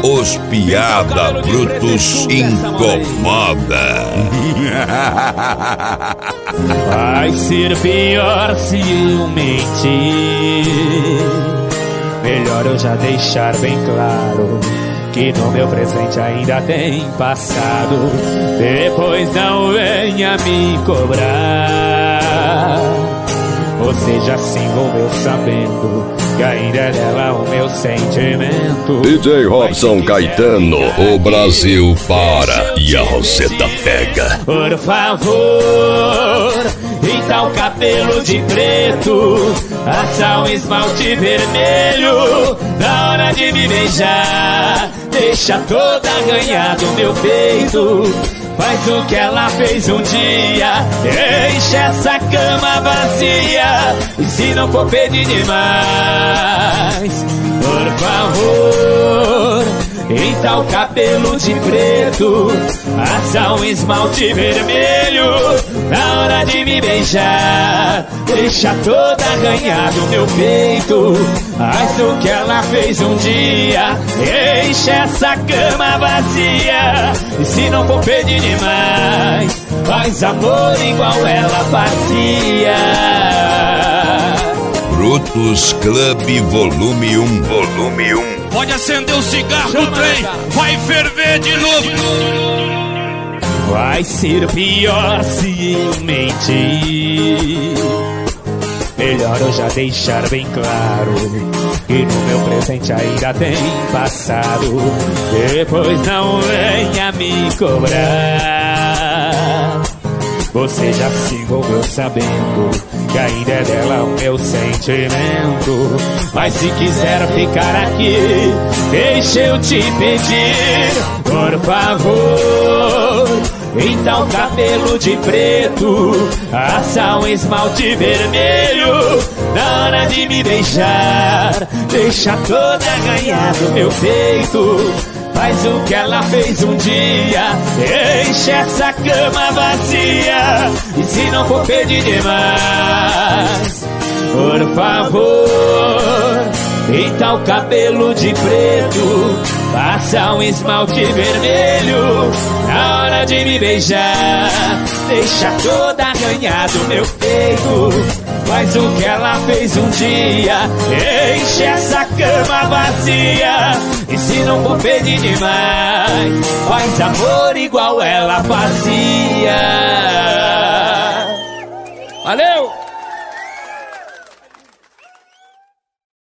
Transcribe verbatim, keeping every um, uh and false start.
Os piada brutos incomoda. Vai ser pior se eu mentir. Melhor eu já deixar bem claro que no meu presente ainda tem passado. Depois não venha me cobrar. Você já se envolveu sabendo que ainda é dela o meu sentimento. D J Robson Caetano, o Brasil para e a Roseta pega. Por favor, pinta o cabelo de preto, passa um esmalte vermelho. Na hora de me beijar, deixa toda arranhada o meu peito. Faz o que ela fez um dia, enche essa cama vazia. E se não for pedir demais, por favor, pinta o cabelo de preto, passa um esmalte vermelho. Na hora de me beijar, deixa toda arranhada o meu peito. Faz o que ela fez um dia, enche essa cama vazia. E se não for pedir demais, faz amor igual ela fazia. Brutus Club Volume um, Volume um. Pode acender o cigarro do trem, vai ferver de novo. Vai ser pior se eu mentir. Melhor eu já deixar bem claro que no meu presente ainda tem passado. Depois não venha me cobrar. Você já se envolveu sabendo que ainda é dela o meu sentimento. Mas se quiser ficar aqui, deixa eu te pedir, por favor, pinta o cabelo de preto, passa um esmalte vermelho. Na hora de me beijar, deixa toda arranhada o meu peito. Faz o que ela fez um dia, enche essa cama vazia. E se não for pedir demais, por favor, pinta o cabelo de preto, passa um esmalte vermelho. Na hora de me beijar, deixa toda arranhada o meu peito. Faz o que ela fez um dia, enche essa cama vazia. E se não for pedir demais, faz amor igual ela fazia. Valeu!